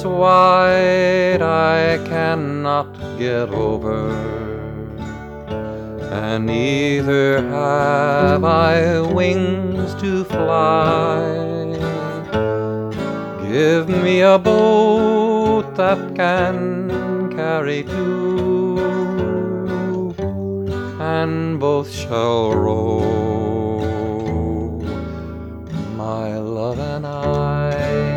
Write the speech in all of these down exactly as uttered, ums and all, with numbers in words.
is wide I cannot get over, and neither have I wings to fly. Give me a boat that can carry two, and both shall row, my love and I.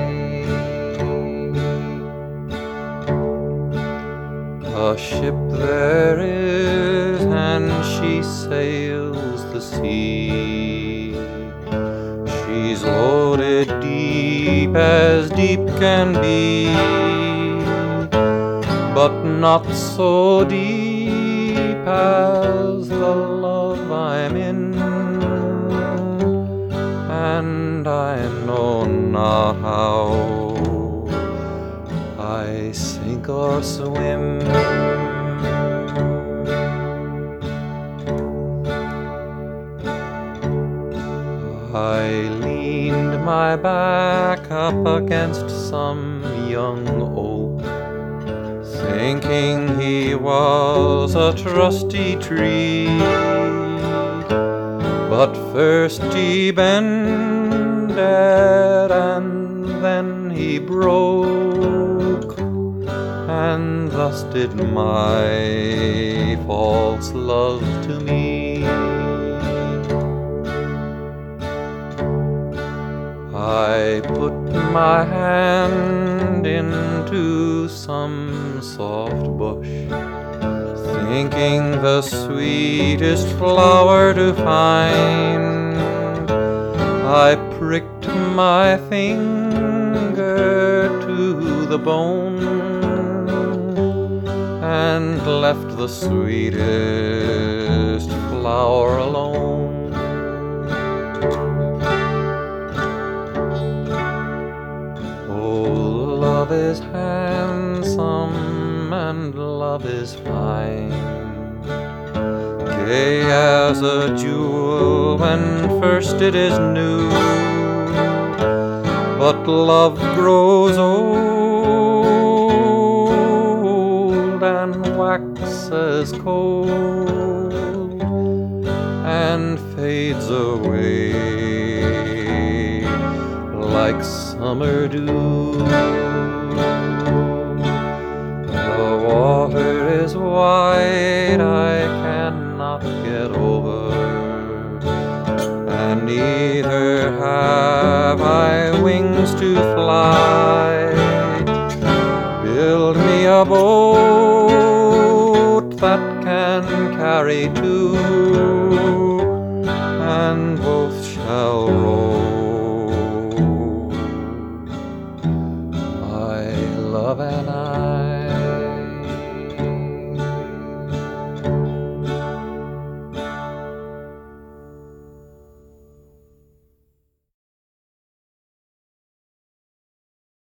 A ship there is, and she sails the sea. She's loaded deep as deep can be, but not so deep as the love I'm in, and I know not how I sink or swim. I leaned my back up against some young oak, thinking he was a trusty tree. But first he bended, and then he broke, and thus did my false love to me. I put my hand into some soft bush, thinking the sweetest flower to find. I pricked my finger to the bone, and left the sweetest flower alone. Love is handsome and love is fine, gay as a jewel when first it is new. But love grows old and waxes cold and fades away like summer dew. The water is wide I cannot get over, and neither have I wings to fly. Build me a boat that can carry two, and both shall row